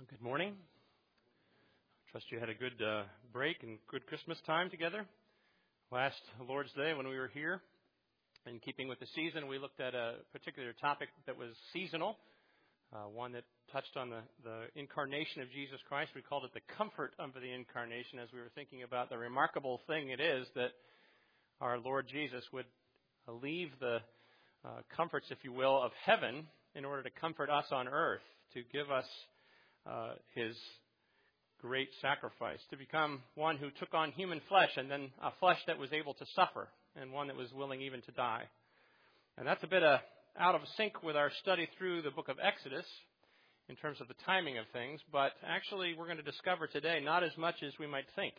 Good morning. Trust you had a good break and good Christmas time together. Last Lord's Day when we were here, in keeping with the season, we looked at a particular topic that was seasonal, one that touched on the incarnation of Jesus Christ. We called it the comfort of the incarnation, as we were thinking about the remarkable thing it is that our Lord Jesus would leave the comforts, if you will, of heaven in order to comfort us on earth, to give us his great sacrifice, to become one who took on human flesh, and then a flesh that was able to suffer, and one that was willing even to die. And that's a bit out of sync with our study through the book of Exodus in terms of the timing of things, but actually we're going to discover today not as much as we might think.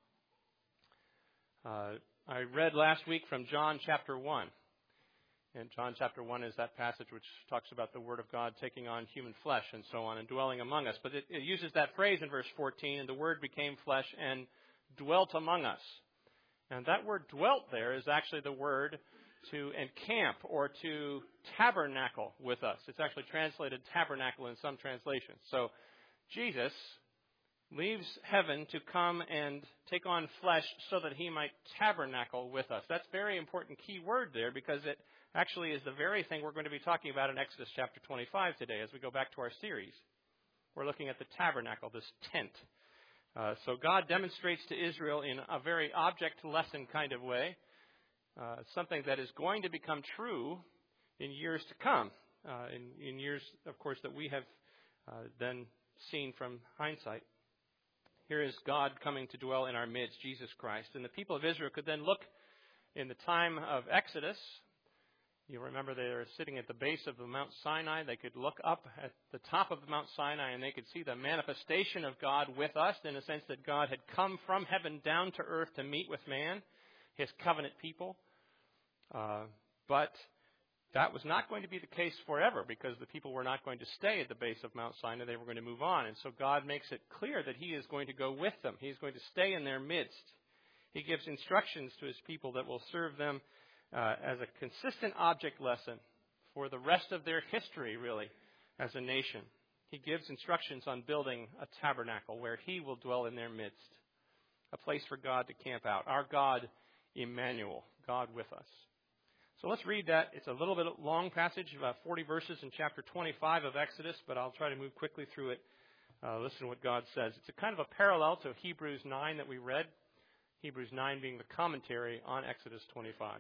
I read last week from John chapter 1. And John chapter 1 is that passage which talks about the Word of God taking on human flesh and so on and dwelling among us. But it uses that phrase in verse 14, and the Word became flesh and dwelt among us. And that word dwelt there is actually the word to encamp or to tabernacle with us. It's actually translated tabernacle in some translations. So Jesus leaves heaven to come and take on flesh so that he might tabernacle with us. That's a very important key word there, because it actually is the very thing we're going to be talking about in Exodus chapter 25 today as we go back to our series. We're looking at the tabernacle, this tent. So God demonstrates to Israel in a very object lesson kind of way something that is going to become true in years to come, in years, of course, that we have then seen from hindsight. Here is God coming to dwell in our midst, Jesus Christ. And the people of Israel could then look in the time of Exodus. You remember they were sitting at the base of the Mount Sinai. They could look up at the top of the Mount Sinai and they could see the manifestation of God with us, in a sense that God had come from heaven down to earth to meet with man, his covenant people. But that was not going to be the case forever, because the people were not going to stay at the base of Mount Sinai. They were going to move on. And so God makes it clear that he is going to go with them. He is going to stay in their midst. He gives instructions to his people that will serve them as a consistent object lesson for the rest of their history, really, as a nation. He gives instructions on building a tabernacle where he will dwell in their midst, a place for God to camp out. Our God, Emmanuel, God with us. So let's read that. It's a little bit long passage, about 40 verses in chapter 25 of Exodus, but I'll try to move quickly through it. Listen to what God says. It's a kind of a parallel to Hebrews 9 that we read, Hebrews 9 being the commentary on Exodus 25.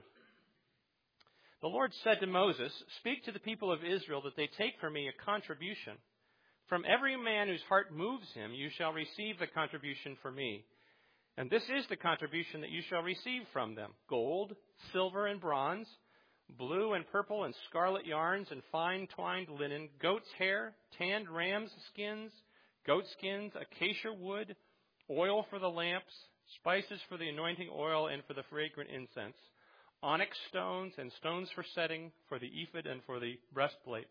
The Lord said to Moses, "Speak to the people of Israel that they take from me a contribution. From every man whose heart moves him, you shall receive the contribution for me. And this is the contribution that you shall receive from them: gold, silver, and bronze, blue and purple and scarlet yarns, and fine twined linen, goat's hair, tanned ram's skins, goat skins, acacia wood, oil for the lamps, spices for the anointing oil and for the fragrant incense, onyx stones and stones for setting, for the ephod and for the breastplate.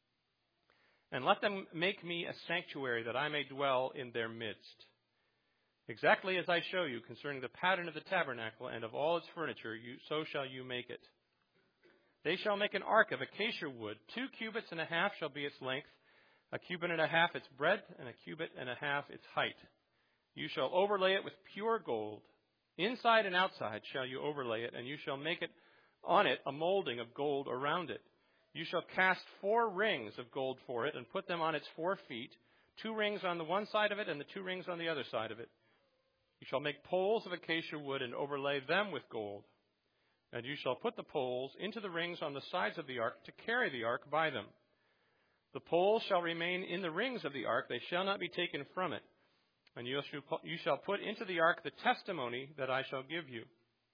And let them make me a sanctuary that I may dwell in their midst. Exactly as I show you concerning the pattern of the tabernacle and of all its furniture, so shall you make it. They shall make an ark of acacia wood. 2 cubits and a half shall be its length, 1 cubit and a half its breadth, and 1 cubit and a half its height. You shall overlay it with pure gold. Inside and outside shall you overlay it, and you shall make it on it a molding of gold around it. You shall cast 4 rings of gold for it, and put them on its 4 feet, 2 rings on the one side of it, and the 2 rings on the other side of it. You shall make poles of acacia wood, and overlay them with gold. And you shall put the poles into the rings on the sides of the ark to carry the ark by them. The poles shall remain in the rings of the ark, they shall not be taken from it. And you shall put into the ark the testimony that I shall give you.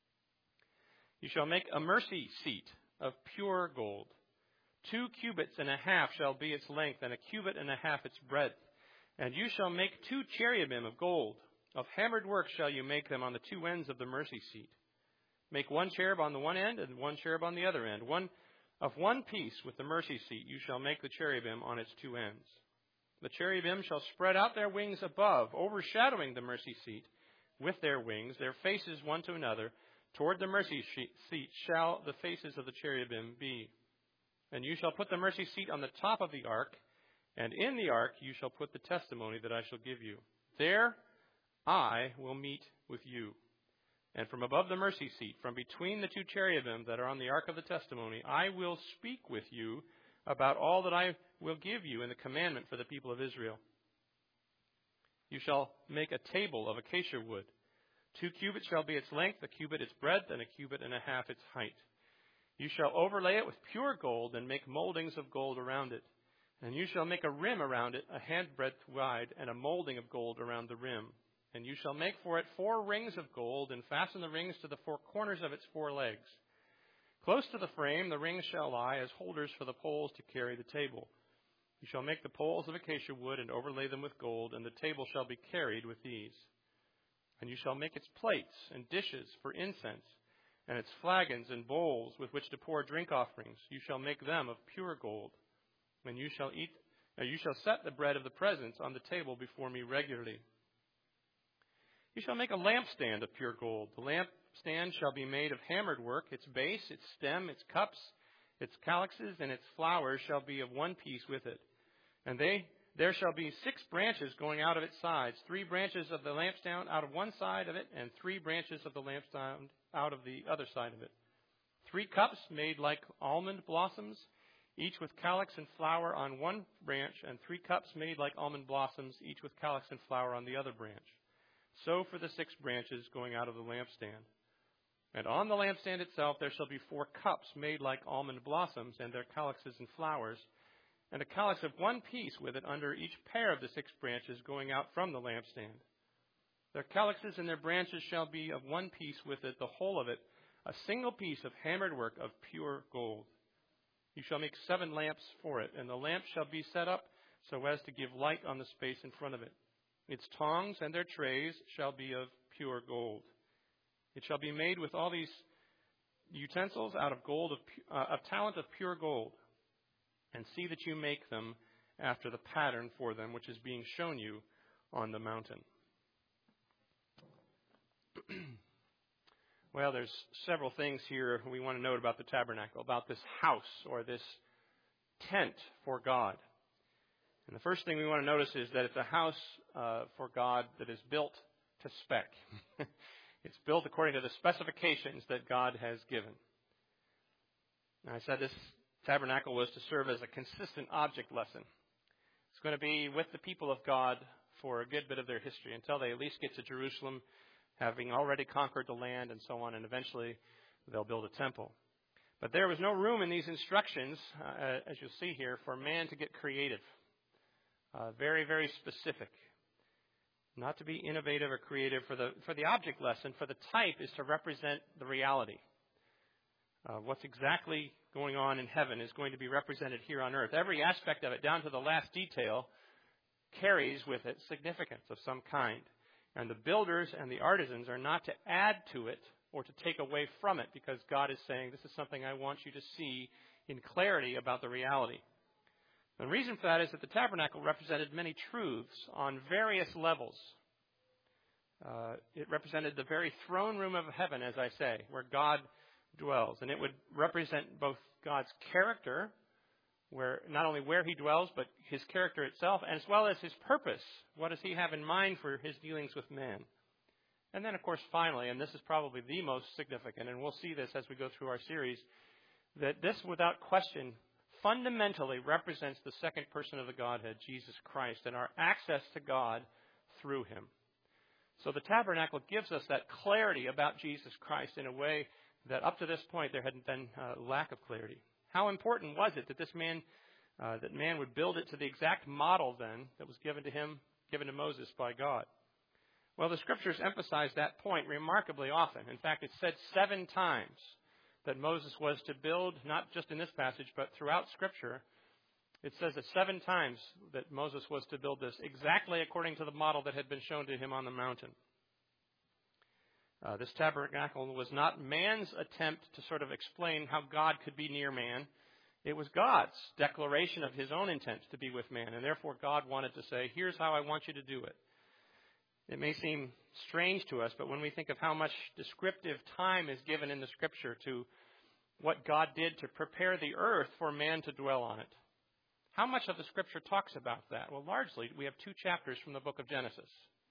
You shall make a mercy seat of pure gold. 2 cubits and a half shall be its length, and 1 cubit and a half its breadth. And you shall make 2 cherubim of gold. Of hammered work shall you make them on the 2 ends of the mercy seat. Make 1 cherub on the one end, and 1 cherub on the other end. Of one piece with the mercy seat you shall make the cherubim on its 2 ends. The cherubim shall spread out their wings above, overshadowing the mercy seat with their wings, their faces one to another. Toward the mercy seat shall the faces of the cherubim be. And you shall put the mercy seat on the top of the ark, And in the ark you shall put the testimony that I shall give you. There I will meet with you. And from above the mercy seat, from between the two cherubim that are on the ark of the testimony, I will speak with you about all that I will give you in the commandment for the people of Israel. You shall make a table of acacia wood. 2 cubits shall be its length, a cubit its breadth, and a cubit and a half its height. You shall overlay it with pure gold and make moldings of gold around it. And you shall make a rim around it, a handbreadth wide, and a molding of gold around the rim. And you shall make for it 4 rings of gold, and fasten the rings to the 4 corners of its 4 legs. Close to the frame the rings shall lie as holders for the poles to carry the table. You shall make the poles of acacia wood and overlay them with gold, and the table shall be carried with these. And you shall make its plates and dishes for incense, and its flagons and bowls with which to pour drink offerings. You shall make them of pure gold. And you shall set the bread of the presence on the table before me regularly. You shall make a lampstand of pure gold. The lampstand shall be made of hammered work. Its base, its stem, its cups, its calyxes, and its flowers shall be of one piece with it. And there shall be 6 branches going out of its sides, 3 branches of the lampstand out of one side of it, and 3 branches of the lampstand out of the other side of it. 3 cups made like almond blossoms, each with calyx and flower on one branch, and 3 cups made like almond blossoms, each with calyx and flower on the other branch. So for the 6 branches going out of the lampstand. And on the lampstand itself there shall be 4 cups made like almond blossoms, and their calyxes and flowers, and a calyx of one piece with it under each pair of the 6 branches going out from the lampstand. Their calyxes and their branches shall be of one piece with it, the whole of it, a single piece of hammered work of pure gold. You shall make 7 lamps for it, and the lamps shall be set up so as to give light on the space in front of it. Its tongs and their trays shall be of pure gold. It shall be made with all these utensils out of gold, of talent of pure gold. And see that you make them after the pattern for them, which is being shown you on the mountain. Well, there's several things here we want to note about the tabernacle, about this house or this tent for God. And the first thing we want to notice is that it's a house for God that is built to spec. It's built according to the specifications that God has given. Now, I said this tabernacle was to serve as a consistent object lesson. It's going to be with the people of God for a good bit of their history until they at least get to Jerusalem, having already conquered the land and so on, and eventually they'll build a temple. But there was no room in these instructions, as you'll see here, for man to get creative. Very, very specific. Not to be innovative or creative for the object lesson, for the type is to represent the reality. What's exactly going on in heaven is going to be represented here on earth. Every aspect of it, down to the last detail, carries with it significance of some kind. And the builders and the artisans are not to add to it or to take away from it, because God is saying, this is something I want you to see in clarity about the reality. The reason for that is that the tabernacle represented many truths on various levels. It represented the very throne room of heaven, as I say, where God dwells. And it would represent both God's character, where not only where he dwells, but his character itself, as well as his purpose. What does he have in mind for his dealings with man? And then, of course, finally, and this is probably the most significant, and we'll see this as we go through our series, that this, without question, fundamentally represents the second person of the Godhead, Jesus Christ, and our access to God through him. So the tabernacle gives us that clarity about Jesus Christ in a way that up to this point there hadn't been lack of clarity. How important was it that that man would build it to the exact model then that was given to Moses by God? Well, the scriptures emphasize that point remarkably often. In fact, it's said 7 times that Moses was to build, not just in this passage, but throughout Scripture. It says that 7 times that Moses was to build this exactly according to the model that had been shown to him on the mountain. This tabernacle was not man's attempt to sort of explain how God could be near man. It was God's declaration of his own intent to be with man, and therefore God wanted to say, here's how I want you to do it. It may seem strange to us, but when we think of how much descriptive time is given in the Scripture to what God did to prepare the earth for man to dwell on it, How much of the Scripture talks about that? Well, largely, we have 2 chapters from the book of Genesis.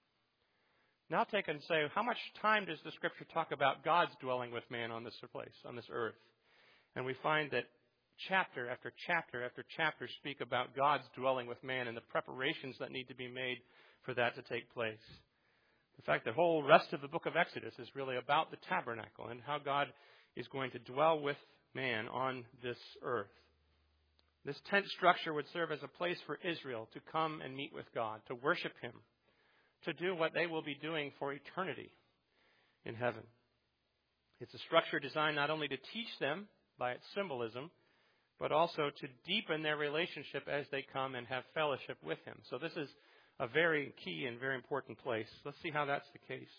Now take and say, how much time does the Scripture talk about God's dwelling with man on this place, on this earth? And we find that chapter after chapter after chapter speak about God's dwelling with man and the preparations that need to be made for that to take place. In fact, the whole rest of the book of Exodus is really about the tabernacle and how God is going to dwell with man on this earth. This tent structure would serve as a place for Israel to come and meet with God, to worship Him, to do what they will be doing for eternity in heaven. It's a structure designed not only to teach them by its symbolism, but also to deepen their relationship as they come and have fellowship with Him. So this is a very key and very important place. Let's see how that's the case.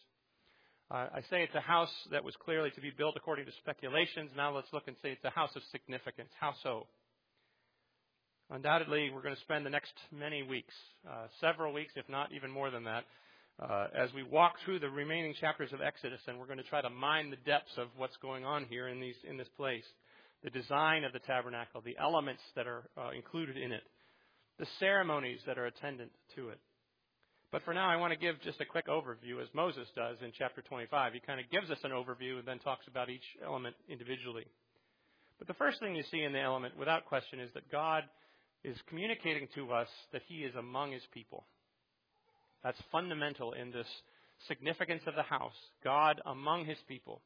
I say it's a house that was clearly to be built according to speculations. Now let's look and say it's a house of significance. How so? Undoubtedly, we're going to spend the next many weeks, several weeks, if not even more than that, as we walk through the remaining chapters of Exodus, and we're going to try to mine the depths of what's going on here in this place. The design of the tabernacle, the elements that are included in it, the ceremonies that are attendant to it. But for now, I want to give just a quick overview, as Moses does in chapter 25. He kind of gives us an overview and then talks about each element individually. But the first thing you see in the element, without question, is that God is communicating to us that He is among His people. That's fundamental in this significance of the house. God among His people.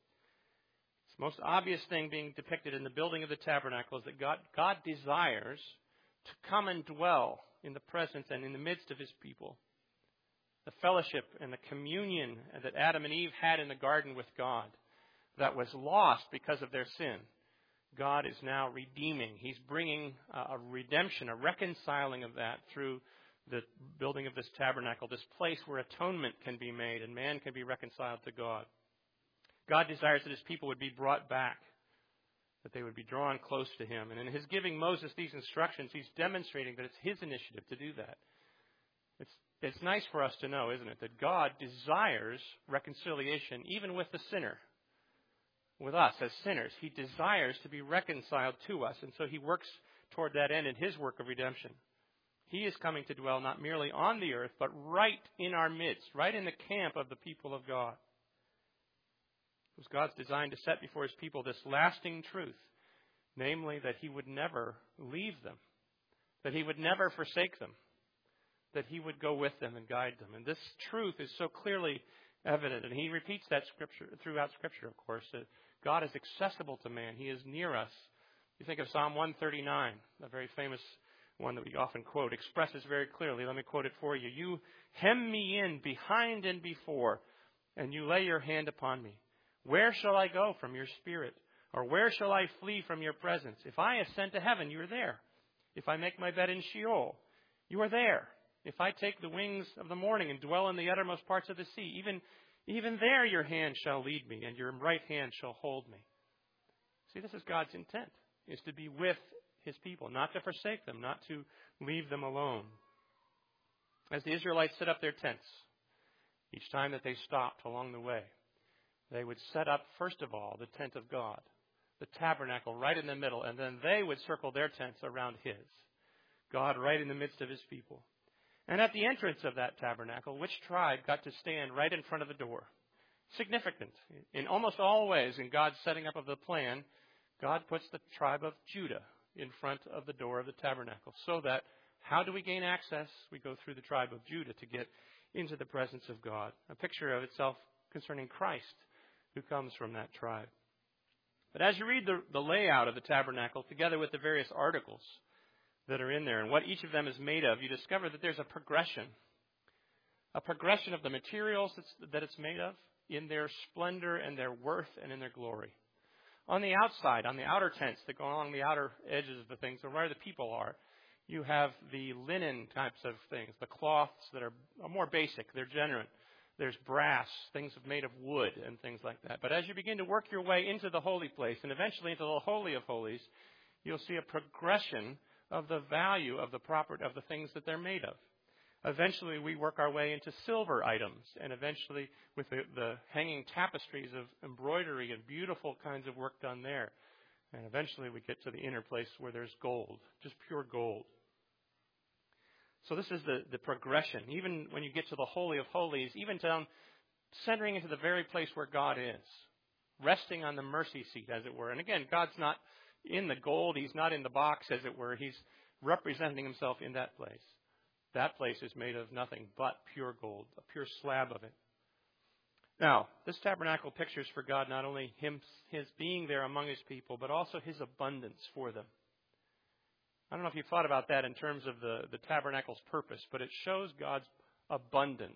The most obvious thing being depicted in the building of the tabernacle is that God desires to come and dwell in the presence and in the midst of His people. The fellowship and the communion that Adam and Eve had in the garden with God that was lost because of their sin, God is now redeeming. He's bringing a redemption, a reconciling of that through the building of this tabernacle, this place where atonement can be made and man can be reconciled to God. God desires that His people would be brought back, that they would be drawn close to Him. And in His giving Moses these instructions, He's demonstrating that it's His initiative to do that. It's nice for us to know, isn't it, that God desires reconciliation even with the sinner. With us as sinners, He desires to be reconciled to us, and so He works toward that end in His work of redemption. He is coming to dwell not merely on the earth, but right in our midst, right in the camp of the people of God. It was God's design to set before His people this lasting truth, namely that He would never leave them, that He would never forsake them, that He would go with them and guide them. And this truth is so clearly evident, and He repeats that throughout Scripture, of course, that God is accessible to man. He is near us. You think of Psalm 139, a very famous one that we often quote, expresses very clearly. Let me quote it for you. You hem me in behind and before, and you lay your hand upon me. Where shall I go from your spirit? Or where shall I flee from your presence? If I ascend to heaven, you are there. If I make my bed in Sheol, you are there. If I take the wings of the morning and dwell in the uttermost parts of the sea, even there your hand shall lead me, and your right hand shall hold me. See, this is God's intent, is to be with His people, not to forsake them, not to leave them alone. As the Israelites set up their tents, each time that they stopped along the way, they would set up, first of all, the tent of God, the tabernacle right in the middle, and then they would circle their tents around His, God right in the midst of His people. And at the entrance of that tabernacle, which tribe got to stand right in front of the door? Significant. In almost all ways, in God's setting up of the plan, God puts the tribe of Judah in front of the door of the tabernacle. So that, how do we gain access? We go through the tribe of Judah to get into the presence of God. A picture of itself concerning Christ, who comes from that tribe. But as you read the layout of the tabernacle, together with the various articles that are in there and what each of them is made of, you discover that there's a progression of the materials that it's made of in their splendor and their worth and in their glory. On the outside, on the outer tents that go along the outer edges of the things, or where the people are, you have the linen types of things, the cloths that are more basic, they're genuine. There's brass, things made of wood and things like that. But as you begin to work your way into the holy place and eventually into the Holy of Holies, you'll see a progression of the value of the things that they're made of. Eventually, we work our way into silver items, and eventually with the hanging tapestries of embroidery and beautiful kinds of work done there. And eventually we get to the inner place where there's gold, just pure gold. So this is the progression. Even when you get to the Holy of Holies, even down centering into the very place where God is, resting on the mercy seat, as it were. And again, God's not in the gold. He's not in the box, as it were. He's representing himself in that place. That place is made of nothing but pure gold, a pure slab of it. Now, this tabernacle pictures for God not only his being there among his people, but also his abundance for them. I don't know if you've thought about that in terms of the tabernacle's purpose, but it shows God's abundance.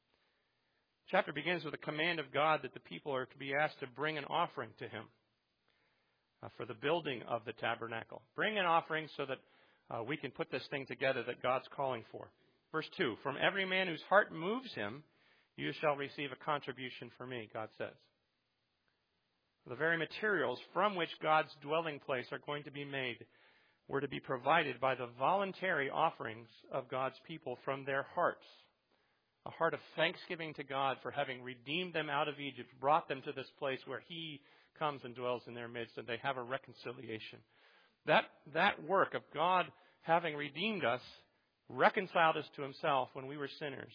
The chapter begins with a command of God that the people are to be asked to bring an offering to him for the building of the tabernacle. Bring an offering so that we can put this thing together that God's calling for. Verse 2, from every man whose heart moves him, you shall receive a contribution for me, God says. The very materials from which God's dwelling place are going to be made were to be provided by the voluntary offerings of God's people from their hearts. A heart of thanksgiving to God for having redeemed them out of Egypt, brought them to this place where he comes and dwells in their midst, and they have a reconciliation. That work of God having redeemed us, reconciled us to himself when we were sinners,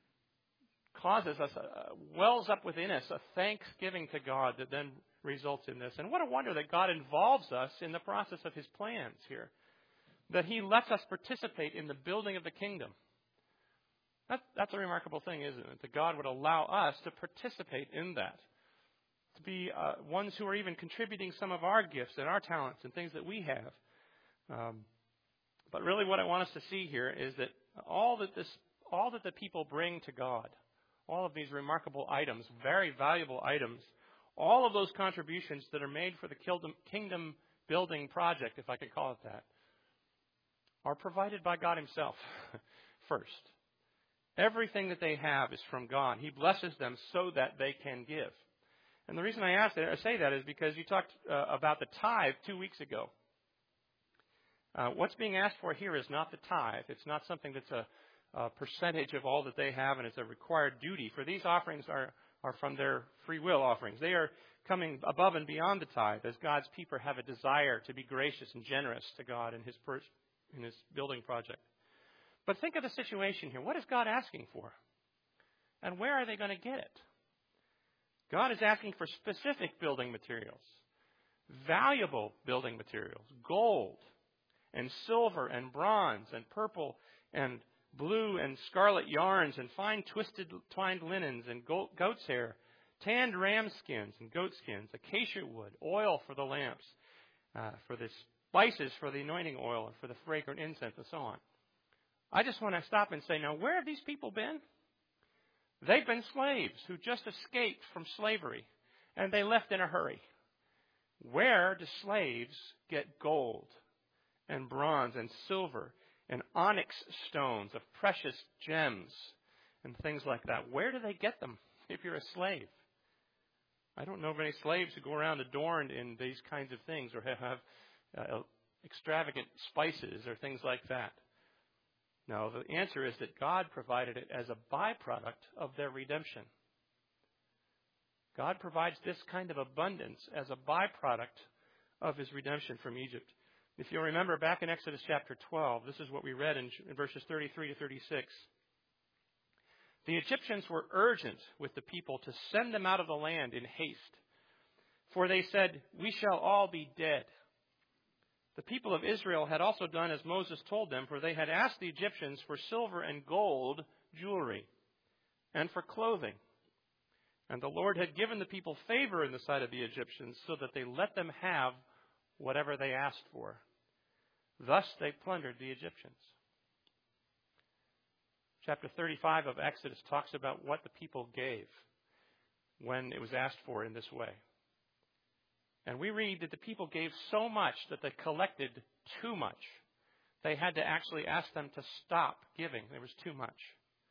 causes us, wells up within us a thanksgiving to God that then results in this. And what a wonder that God involves us in the process of his plans here. That he lets us participate in the building of the kingdom. That's a remarkable thing, isn't it? That God would allow us to participate in that. To be ones who are even contributing some of our gifts and our talents and things that we have. But really what I want us to see here is that all that the people bring to God, all of these remarkable items, very valuable items, all of those contributions that are made for the kingdom building project, if I could call it that, are provided by God himself first. Everything that they have is from God. He blesses them so that they can give. And the reason I say that is because you talked about the tithe 2 weeks ago. What's being asked for here is not the tithe. It's not something that's a percentage of all that they have, and it's a required duty. For these offerings are from their free will offerings. They are coming above and beyond the tithe as God's people have a desire to be gracious and generous to God in his building project. But think of the situation here. What is God asking for? And where are they going to get it? God is asking for specific building materials, valuable building materials, gold and silver and bronze and purple and blue and scarlet yarns and fine twisted twined linens and goat's hair, tanned ram skins and goat skins, acacia wood, oil for the lamps, for the spices for the anointing oil and for the fragrant incense and so on. I just want to stop and say, now, where have these people been? They've been slaves who just escaped from slavery, and they left in a hurry. Where do slaves get gold and bronze and silver and onyx stones of precious gems and things like that? Where do they get them if you're a slave? I don't know of any slaves who go around adorned in these kinds of things or have extravagant spices or things like that. No, the answer is that God provided it as a byproduct of their redemption. God provides this kind of abundance as a byproduct of his redemption from Egypt. If you'll remember back in Exodus chapter 12, this is what we read in verses 33 to 36. The Egyptians were urgent with the people to send them out of the land in haste. For they said, "We shall all be dead." The people of Israel had also done as Moses told them, for they had asked the Egyptians for silver and gold jewelry and for clothing. And the Lord had given the people favor in the sight of the Egyptians so that they let them have whatever they asked for. Thus they plundered the Egyptians. Chapter 35 of Exodus talks about what the people gave when it was asked for in this way. And we read that the people gave so much that they collected too much. They had to actually ask them to stop giving. There was too much.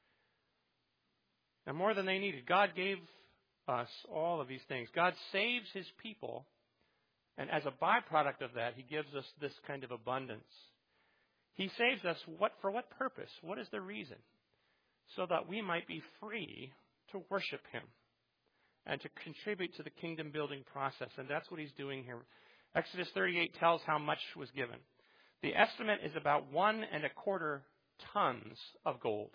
And more than they needed. God gave us all of these things. God saves his people. And as a byproduct of that, he gives us this kind of abundance. He saves us for what purpose? What is the reason? So that we might be free to worship him and to contribute to the kingdom building process. And that's what he's doing here. Exodus 38 tells how much was given. The estimate is about 1.25 tons of gold.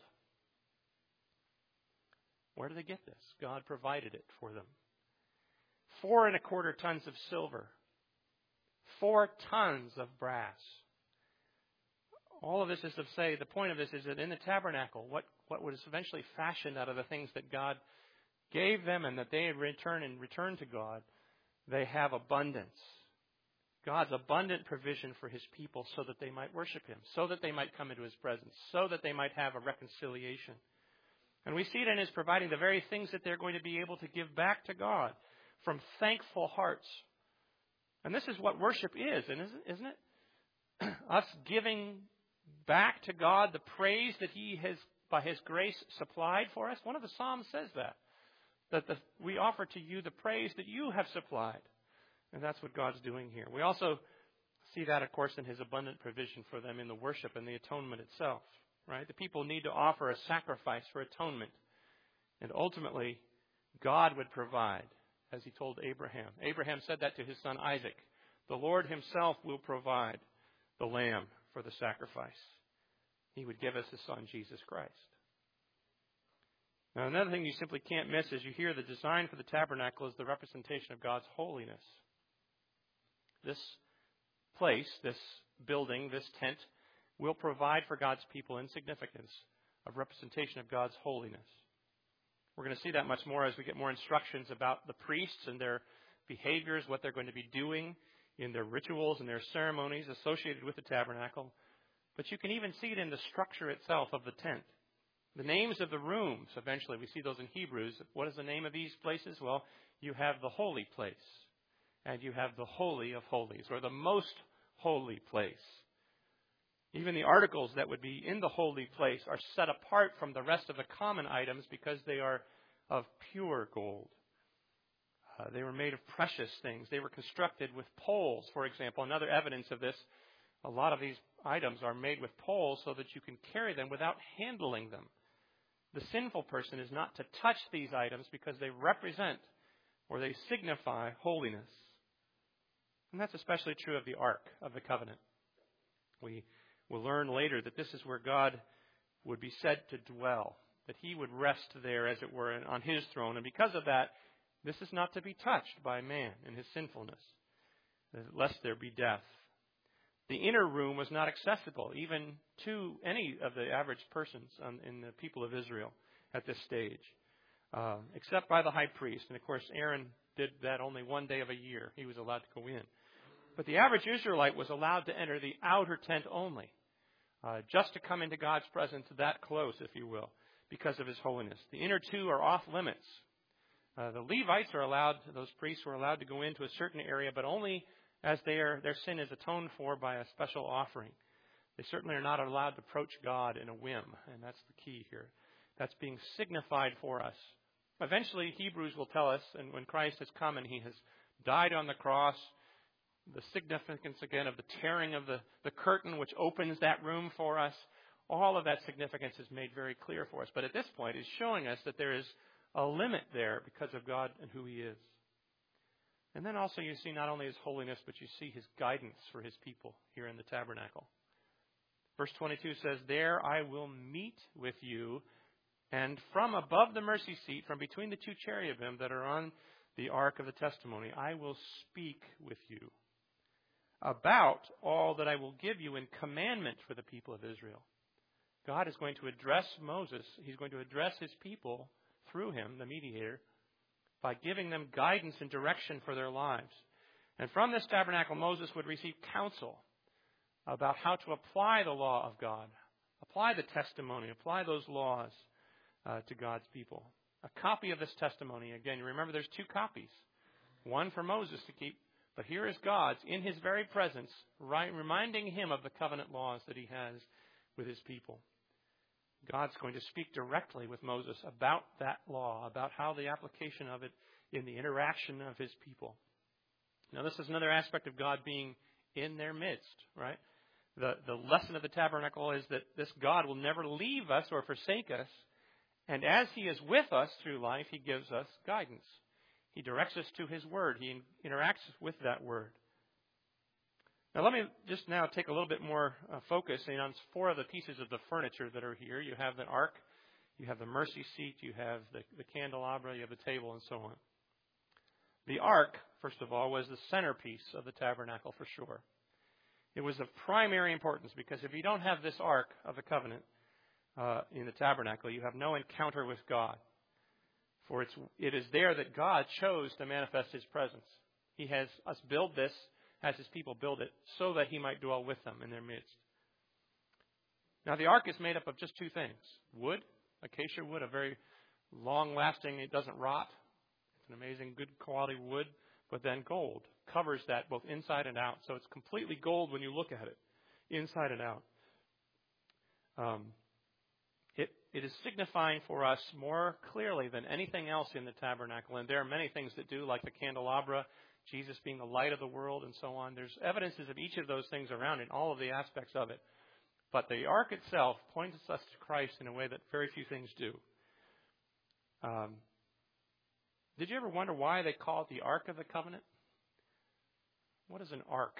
Where do they get this? God provided it for them. 4.25 tons of silver. 4 tons of brass. All of this is to say, the point of this is that in the tabernacle, what was eventually fashioned out of the things that God gave them and that they had returned to God, they have abundance. God's abundant provision for His people so that they might worship Him, so that they might come into His presence, so that they might have a reconciliation. And we see it in His providing the very things that they're going to be able to give back to God from thankful hearts. And this is what worship is, isn't it? Us giving back to God the praise that He has, by His grace, supplied for us. One of the Psalms says that we offer to you the praise that you have supplied. And that's what God's doing here. We also see that, of course, in His abundant provision for them in the worship and the atonement itself. Right? The people need to offer a sacrifice for atonement. And ultimately, God would provide, as He told Abraham. Abraham said that to his son Isaac. The Lord Himself will provide the lamb for the sacrifice. He would give us His Son, Jesus Christ. Now, another thing you simply can't miss is you hear the design for the tabernacle is the representation of God's holiness. This place, this building, this tent, will provide for God's people in significance of representation of God's holiness. We're going to see that much more as we get more instructions about the priests and their behaviors, what they're going to be doing in their rituals and their ceremonies associated with the tabernacle. But you can even see it in the structure itself of the tent. The names of the rooms, eventually, we see those in Hebrews. What is the name of these places? Well, you have the holy place, and you have the Holy of Holies, or the most holy place. Even the articles that would be in the holy place are set apart from the rest of the common items because they are of pure gold. They were made of precious things. They were constructed with poles, for example. Another evidence of this, a lot of these items are made with poles so that you can carry them without handling them. The sinful person is not to touch these items because they represent or they signify holiness. And that's especially true of the Ark of the Covenant. We will learn later that this is where God would be said to dwell, that He would rest there, as it were, on His throne. And because of that, this is not to be touched by man in his sinfulness, lest there be death. The inner room was not accessible even to any of the average persons in the people of Israel at this stage, except by the high priest. And of course, Aaron did that only one day of a year. He was allowed to go in. But the average Israelite was allowed to enter the outer tent only, just to come into God's presence that close, if you will, because of His holiness. The inner two are off limits. The Levites are allowed, those priests were allowed to go into a certain area, but only as their sin is atoned for by a special offering. They certainly are not allowed to approach God in a whim, and that's the key here. That's being signified for us. Eventually, Hebrews will tell us, and when Christ has come and He has died on the cross, the significance again of the tearing of the curtain which opens that room for us, all of that significance is made very clear for us. But at this point, it's showing us that there is a limit there because of God and who He is. And then also you see not only His holiness, but you see His guidance for His people here in the tabernacle. Verse 22 says, "There I will meet with you, and from above the mercy seat, from between the two cherubim that are on the ark of the testimony, I will speak with you about all that I will give you in commandment for the people of Israel." God is going to address Moses. He's going to address His people through him, the mediator, by giving them guidance and direction for their lives. And from this tabernacle, Moses would receive counsel about how to apply the law of God, apply the testimony, apply those laws to God's people. A copy of this testimony, again, you remember there's 2 copies. One for Moses to keep, but here is God's in His very presence, reminding him of the covenant laws that He has with His people. God's going to speak directly with Moses about that law, about how the application of it in the interaction of His people. Now, this is another aspect of God being in their midst, right? The lesson of the tabernacle is that this God will never leave us or forsake us. And as He is with us through life, He gives us guidance. He directs us to His Word. He interacts with that Word. Now, let me just now take a little bit more focus on 4 of the pieces of the furniture that are here. You have the ark, you have the mercy seat, you have the candelabra, you have the table, and so on. The ark, first of all, was the centerpiece of the tabernacle for sure. It was of primary importance because if you don't have this ark of the covenant in the tabernacle, you have no encounter with God. For it is there that God chose to manifest His presence. He has us build this, has His people build it, so that He might dwell with them in their midst. Now, the ark is made up of just 2 things. Wood, acacia wood, a very long-lasting, it doesn't rot. It's an amazing, good quality wood. But then gold covers that both inside and out. So it's completely gold when you look at it, inside and out. It is signifying for us more clearly than anything else in the tabernacle. And there are many things that do, like the candelabra, Jesus being the light of the world, and so on. There's evidences of each of those things around in all of the aspects of it. But the ark itself points us to Christ in a way that very few things do. Did you ever wonder why they call it the Ark of the Covenant? What is an ark?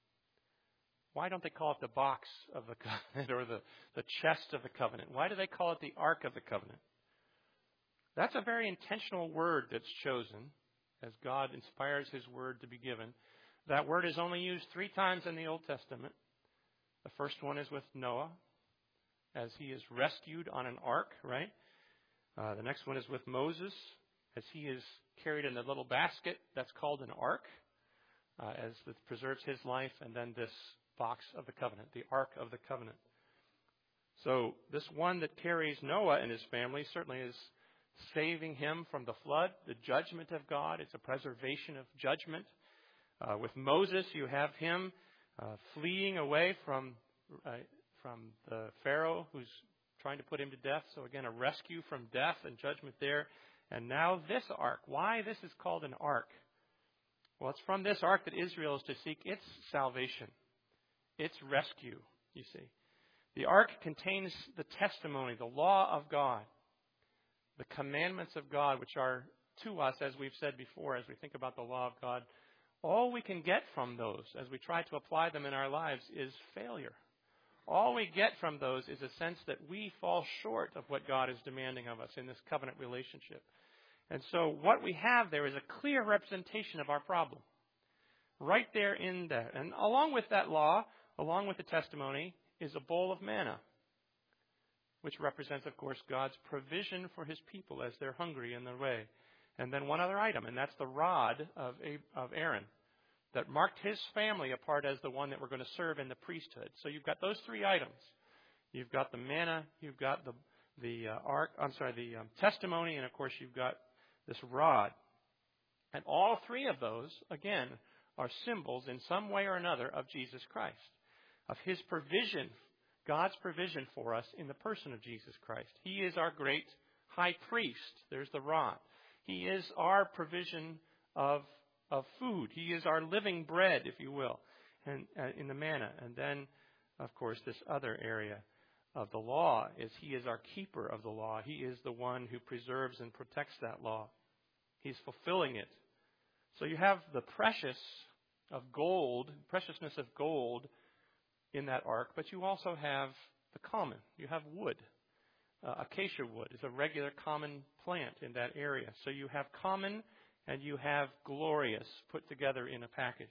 Why don't they call it the box of the covenant or the chest of the covenant? Why do they call it the Ark of the Covenant? That's a very intentional word that's chosen as God inspires His word to be given. That word is only used 3 times in the Old Testament. The first one is with Noah as he is rescued on an ark, right? The next one is with Moses as he is carried in a little basket that's called an ark, as it preserves his life, and then this box of the covenant, the Ark of the Covenant. So this one that carries Noah and his family certainly is saving him from the flood, the judgment of God. It's a preservation of judgment. With Moses, you have him fleeing away from the Pharaoh who's trying to put him to death. So again, a rescue from death and judgment there. And now this ark. Why this is called an ark? Well, it's from this ark that Israel is to seek its salvation, its rescue, you see. The ark contains the testimony, the law of God, the commandments of God, which are to us, as we've said before, as we think about the law of God. All we can get from those, as we try to apply them in our lives, is failure. All we get from those is a sense that we fall short of what God is demanding of us in this covenant relationship. And so what we have there is a clear representation of our problem. Right there in that. And along with that law, along with the testimony, is a bowl of manna, which represents, of course, God's provision for His people as they're hungry in their way. And then one other item, and that's the rod of Aaron that marked his family apart as the one that we're going to serve in the priesthood. So you've got those 3 items. You've got the manna, you've got the testimony, and of course you've got this rod. And all 3 of those, again, are symbols in some way or another of Jesus Christ, of His provision, God's provision for us in the person of Jesus Christ. He is our great high priest. There's the rod. He is our provision of food. He is our living bread, if you will, and in the manna. And then, of course, this other area of the law is He is our keeper of the law. He is the one who preserves and protects that law. He's fulfilling it. So you have the preciousness of gold in that ark, but you also have the common. You have wood. Acacia wood is a regular common plant in that area. So you have common and you have glorious put together in a package.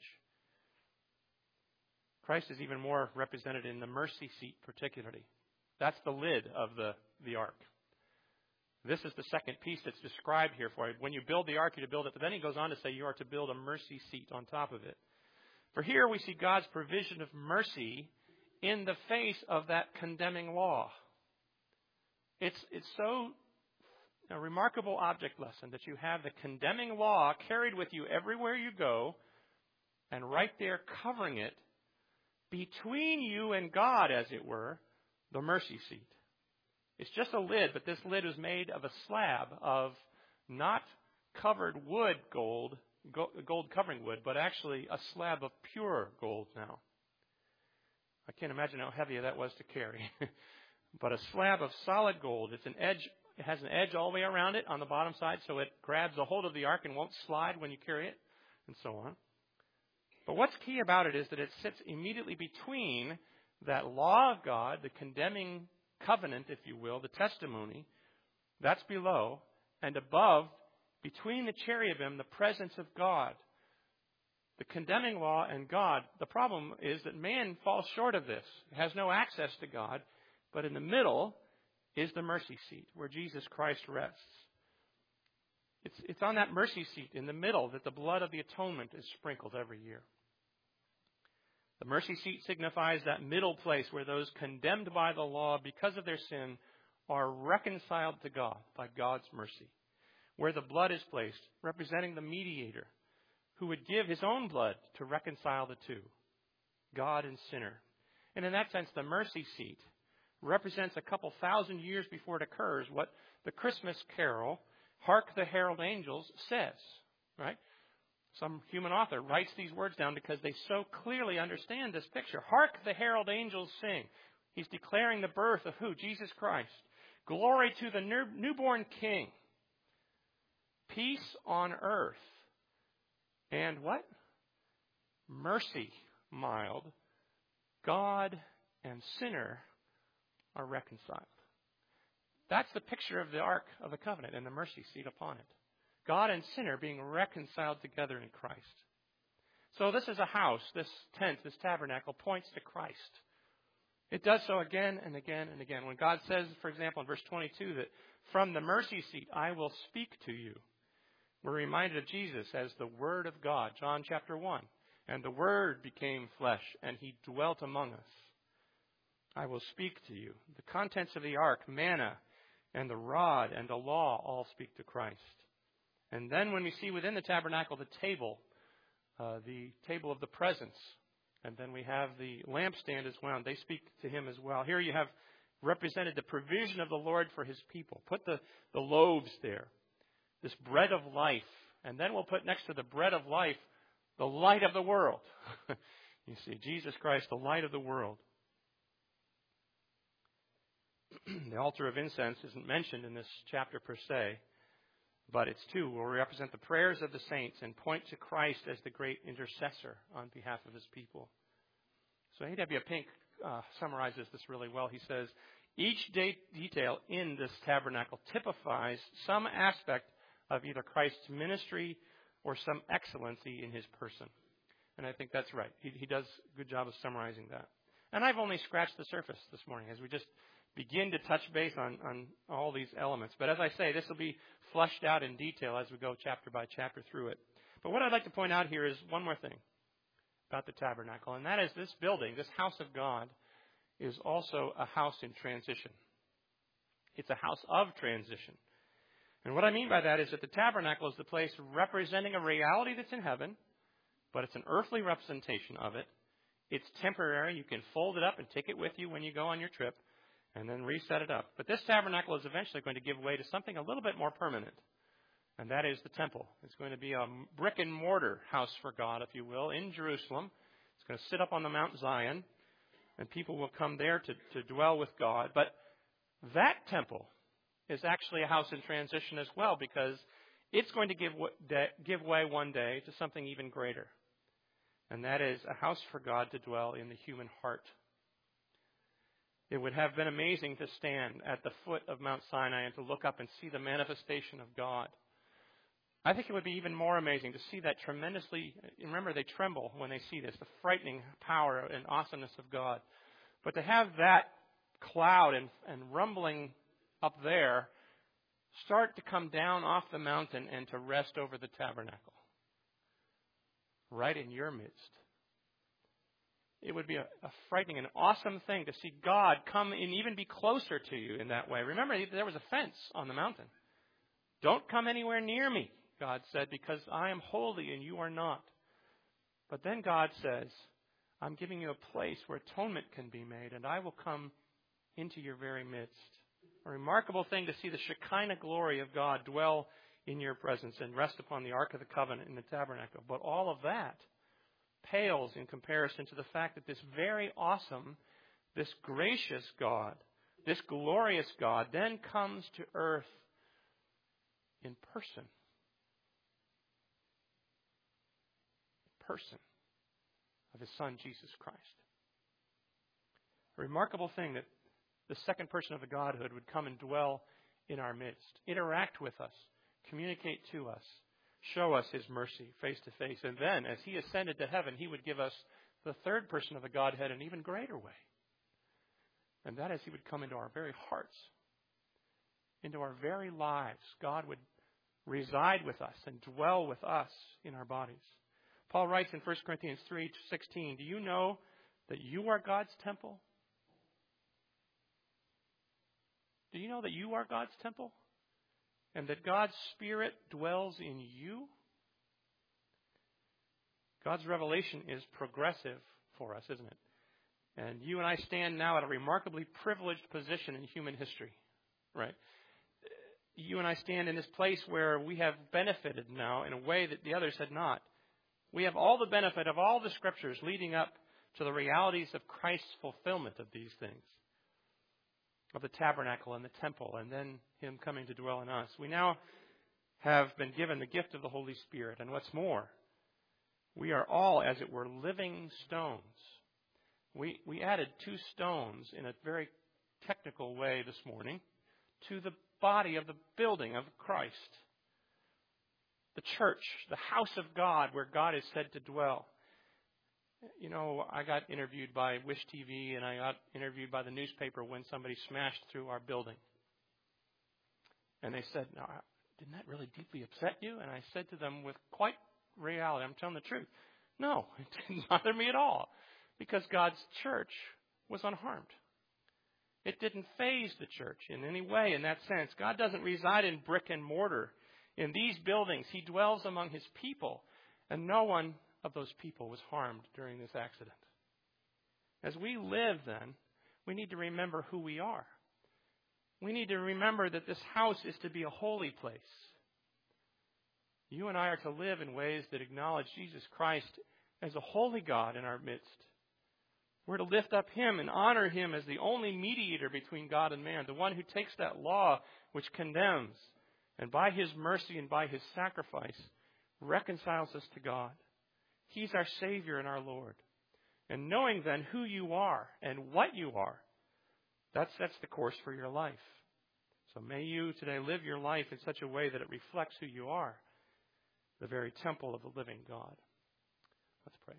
Christ is even more represented in the mercy seat particularly. That's the lid of the ark. This is the second piece that's described here for you. When you build the ark, you're to build it, but then he goes on to say you are to build a mercy seat on top of it. For here we see God's provision of mercy in the face of that condemning law. It's so a remarkable object lesson that you have the condemning law carried with you everywhere you go, and right there covering it, between you and God, as it were, the mercy seat. It's just a lid, but this lid is made of a slab of not covered wood gold covering wood, but actually a slab of pure gold now. I can't imagine how heavy that was to carry. But a slab of solid gold. It has an edge all the way around it on the bottom side, so it grabs a hold of the ark and won't slide when you carry it, and so on. But what's key about it is that it sits immediately between that law of God, the condemning covenant, if you will, the testimony, that's below, and above, between the cherubim, the presence of God. The condemning law and God. The problem is that man falls short of this. It has no access to God. But in the middle is the mercy seat where Jesus Christ rests. It's on that mercy seat in the middle that the blood of the atonement is sprinkled every year. The mercy seat signifies that middle place where those condemned by the law because of their sin are reconciled to God by God's mercy. Where the blood is placed, representing the mediator who would give his own blood to reconcile the two, God and sinner. And in that sense, the mercy seat represents a couple thousand years before it occurs what the Christmas carol, Hark the Herald Angels, says, right? Some human author writes these words down because they so clearly understand this picture. Hark the herald angels sing. He's declaring the birth of who? Jesus Christ. Glory to the newborn King. Peace on earth. And what? Mercy mild. God and sinner are reconciled. That's the picture of the Ark of the Covenant and the mercy seat upon it. God and sinner being reconciled together in Christ. So this is a house, this tent, this tabernacle points to Christ. It does so again and again and again. When God says, for example, in verse 22, that from the mercy seat I will speak to you, we're reminded of Jesus as the Word of God, John chapter 1. And the Word became flesh, and He dwelt among us. I will speak to you. The contents of the ark, manna, and the rod, and the law all speak to Christ. And then when we see within the tabernacle the table of the presence, and then we have the lampstand as well, and they speak to Him as well. Here you have represented the provision of the Lord for His people. Put the loaves there, this bread of life, and then we'll put next to the bread of life the light of the world. You see, Jesus Christ, the light of the world. The altar of incense isn't mentioned in this chapter per se, but it's too will represent the prayers of the saints and point to Christ as the great intercessor on behalf of His people. So A.W. Pink summarizes this really well. He says, each detail in this tabernacle typifies some aspect of either Christ's ministry or some excellency in His person. And I think that's right. He does a good job of summarizing that. And I've only scratched the surface this morning as we just begin to touch base on all these elements. But as I say, this will be fleshed out in detail as we go chapter by chapter through it. But what I'd like to point out here is one more thing about the tabernacle, and that is this building, this house of God, is also a house in transition. It's a house of transition. And what I mean by that is that the tabernacle is the place representing a reality that's in heaven, but it's an earthly representation of it. It's temporary. You can fold it up and take it with you when you go on your trip, and then reset it up. But this tabernacle is eventually going to give way to something a little bit more permanent, and that is the temple. It's going to be a brick and mortar house for God, if you will, in Jerusalem. It's going to sit up on the Mount Zion, and people will come there to dwell with God. But that temple is actually a house in transition as well, because it's going to give way one day to something even greater, and that is a house for God to dwell in the human heart. It would have been amazing to stand at the foot of Mount Sinai and to look up and see the manifestation of God. I think it would be even more amazing to see that tremendously, remember they tremble when they see this, the frightening power and awesomeness of God. But to have that cloud and rumbling up there start to come down off the mountain and to rest over the tabernacle, right in your midst. It would be a frightening and awesome thing to see God come and even be closer to you in that way. Remember, there was a fence on the mountain. Don't come anywhere near me, God said, because I am holy and you are not. But then God says, I'm giving you a place where atonement can be made, and I will come into your very midst. A remarkable thing to see the Shekinah glory of God dwell in your presence and rest upon the Ark of the Covenant in the tabernacle. But all of that pales in comparison to the fact that this very awesome, this gracious God, this glorious God then comes to earth in person. of His Son, Jesus Christ. A remarkable thing that the second person of the Godhood would come and dwell in our midst, interact with us, communicate to us, show us His mercy face to face. And then, as He ascended to heaven, He would give us the third person of the Godhead in an even greater way. And that is, He would come into our very hearts, into our very lives. God would reside with us and dwell with us in our bodies. Paul writes in 1 Corinthians 3:16, do you know that you are God's temple? Do you know that you are God's temple? And that God's Spirit dwells in you? God's revelation is progressive for us, isn't it? And you and I stand now at a remarkably privileged position in human history, right? You and I stand in this place where we have benefited now in a way that the others had not. We have all the benefit of all the Scriptures leading up to the realities of Christ's fulfillment of these things, of the tabernacle and the temple, and then Him coming to dwell in us. We now have been given the gift of the Holy Spirit. And what's more, we are all, as it were, living stones. We added 2 stones in a very technical way this morning to the body of the building of Christ. The church, the house of God where God is said to dwell. You know, I got interviewed by Wish TV and I got interviewed by the newspaper when somebody smashed through our building. And they said, "No, didn't that really deeply upset you?" And I said to them with quite reality, I'm telling the truth, no, it didn't bother me at all. Because God's church was unharmed. It didn't faze the church in any way in that sense. God doesn't reside in brick and mortar. In these buildings, He dwells among His people. And no one of those people was harmed during this accident. As we live then, we need to remember who we are. We need to remember that this house is to be a holy place. You and I are to live in ways that acknowledge Jesus Christ as a holy God in our midst. We're to lift up Him and honor Him as the only mediator between God and man, the one who takes that law which condemns and by His mercy and by His sacrifice reconciles us to God. He's our Savior and our Lord. And knowing then who you are and what you are, that sets the course for your life. So may you today live your life in such a way that it reflects who you are, the very temple of the living God. Let's pray.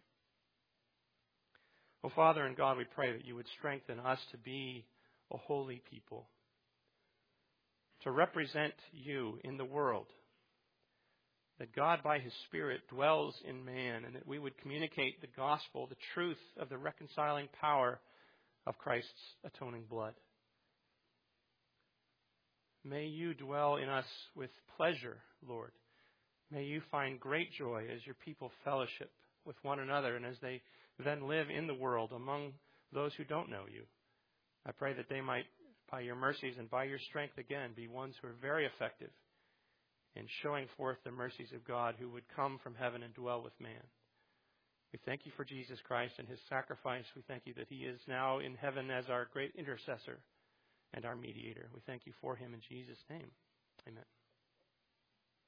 Oh, Father and God, we pray that you would strengthen us to be a holy people, to represent you in the world, that God by His Spirit dwells in man, and that we would communicate the gospel, the truth of the reconciling power of Christ's atoning blood. May you dwell in us with pleasure, Lord. May you find great joy as your people fellowship with one another and as they then live in the world among those who don't know you. I pray that they might, by your mercies and by your strength again, be ones who are very effective in showing forth the mercies of God who would come from heaven and dwell with man. We thank you for Jesus Christ and His sacrifice. We thank you that He is now in heaven as our great intercessor and our mediator. We thank you for Him in Jesus' name. Amen.